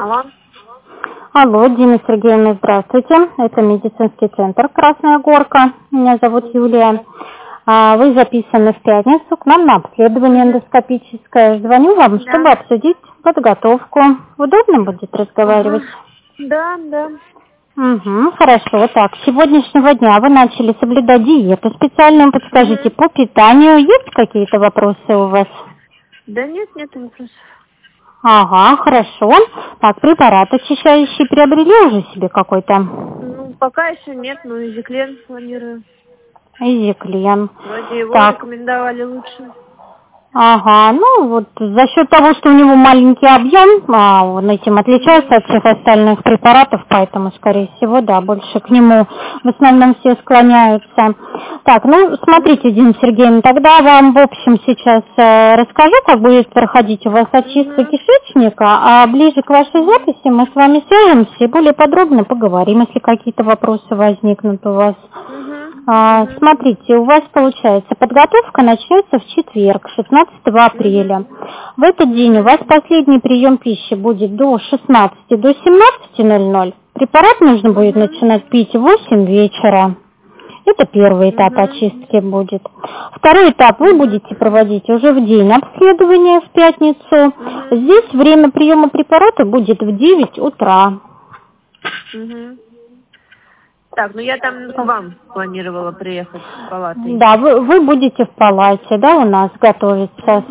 Алло. Алло, Дина Сергеевна, здравствуйте. Это медицинский центр «Красная Горка». Меня зовут Юлия. Вы записаны в пятницу к нам на обследование эндоскопическое. Звоню вам, чтобы обсудить подготовку. Удобно будет разговаривать? Да. Угу, хорошо. Так, с сегодняшнего дня вы начали соблюдать диету специальную. Подскажите, по питанию есть какие-то вопросы у вас? Да нет вопросов. Ага, хорошо. Так, препарат очищающий приобрели уже себе какой-то? Ну, пока еще нет, но изиклен планирую. Изиклен. Вроде его Так. рекомендовали лучше. Ага, ну вот за счет того, что у него маленький объем, он этим отличается от всех остальных препаратов, поэтому, скорее всего, да, больше к нему в основном все склоняются. Так, ну, смотрите, Дина Сергеевна, тогда вам, в общем, сейчас расскажу, как будет проходить у вас очистка кишечника, а ближе к вашей записи мы с вами свяжемся и более подробно поговорим, если какие-то вопросы возникнут у вас. Смотрите, у вас, получается, подготовка начнется в четверг, 16 апреля. В этот день у вас последний прием пищи будет до 16, до 17:00. Препарат нужно будет начинать пить в 8 вечера. Это первый этап очистки будет. Второй этап вы будете проводить уже в день обследования в пятницу. Здесь время приема препарата будет в 9 утра. Так, ну я там к вам планировала приехать в палату. Да, вы будете в палате, да, у нас готовиться.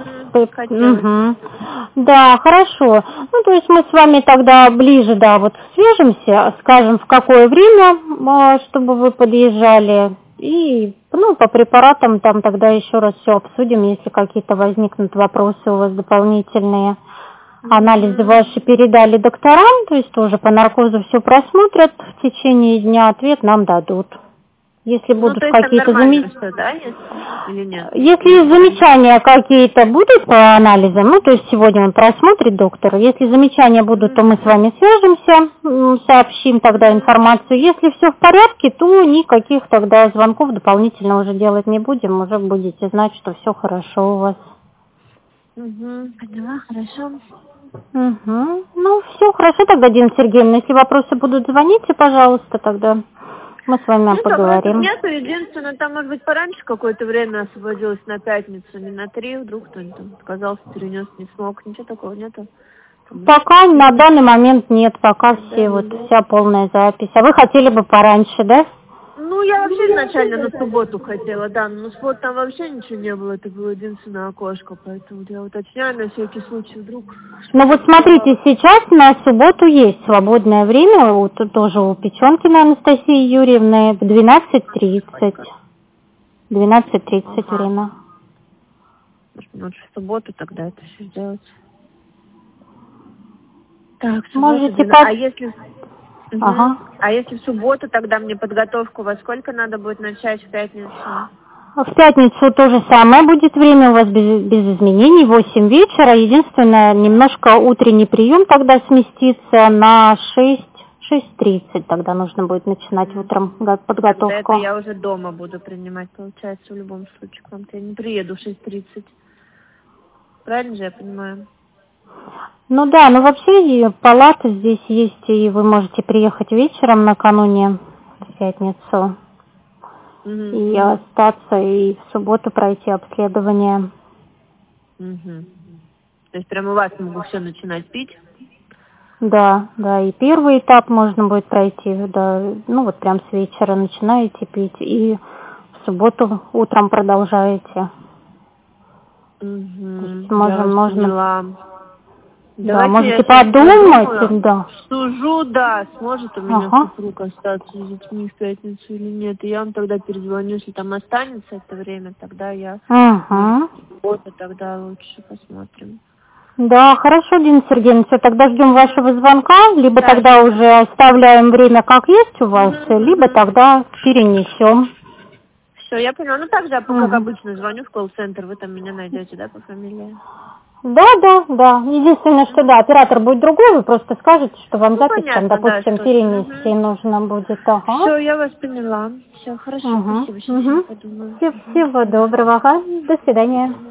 Да, хорошо. Ну, то есть мы с вами тогда ближе, да, вот свяжемся, скажем, в какое время, чтобы вы подъезжали. И, ну, по препаратам там тогда еще раз все обсудим, если какие-то возникнут вопросы у вас дополнительные. Анализы ваши передали докторам, то есть тоже по наркозу все просмотрят, в течение дня ответ нам дадут. Если будут какие-то замечания, да, или нет? Если замечания какие-то будут по анализам, ну то есть сегодня он просмотрит доктор, если замечания будут, то мы с вами свяжемся, сообщим тогда информацию. Если все в порядке, то никаких тогда звонков дополнительно уже делать не будем, уже будете знать, что все хорошо у вас. Поняла, хорошо. Ну, все хорошо тогда, Дина Сергеевна. Если вопросы будут, звоните, пожалуйста, тогда мы с вами поговорим. Нету, единственное, там, может быть, пораньше какое-то время освободилось на пятницу, не на 3, вдруг кто-нибудь там отказался, перенес, не смог. Ничего такого нету? Пока на данный момент нет, пока вся полная запись. А вы хотели бы пораньше, да? Ну, я вообще изначально на субботу хотела, да, но на субботу там вообще ничего не было, это было единственное окошко, поэтому я уточняю на всякий случай, вдруг... Ну вот смотрите, сейчас на субботу есть свободное время, вот тоже у Печенкиной Анастасии Юрьевны в 12:30. 12:30 время. Может, в субботу тогда это все сделать. Так, можете А если... А если в субботу, тогда мне подготовку во сколько надо будет начать в пятницу? В пятницу то же самое будет время у вас без изменений, 8 вечера. Единственное, немножко утренний прием тогда сместится на 6:30. Тогда нужно будет начинать утром подготовку. Тогда это я уже дома буду принимать, получается, в любом случае. К вам-то я не приеду в 6:30. Правильно же я понимаю? Ну да, но вообще палата здесь есть, и вы можете приехать вечером накануне в пятницу и остаться, и в субботу пройти обследование. То есть прямо у вас могу все начинать пить? Да, и первый этап можно будет пройти, да, ну вот прям с вечера начинаете пить, и в субботу утром продолжаете. Можно... Да, можете подумать, да. Сужу, да, сможет у меня супруг остаться с детьми в пятницу или нет. И я вам тогда перезвоню, если там останется это время, тогда я... Вот, тогда лучше посмотрим. Да, хорошо, Дина Сергеевна, все, тогда ждем вашего звонка, либо тогда уже оставляем время как есть у вас, либо тогда перенесем. Все, я поняла. Ну так же, как обычно, звоню в колл-центр, вы там меня найдете, да, по фамилии? Да. Единственное, что да, оператор будет другой, вы просто скажете, что вам запись там, допустим, перенести нужно будет. Все, я вас поняла. Все, хорошо, спасибо, сейчас я подумаю. Всего доброго, до свидания.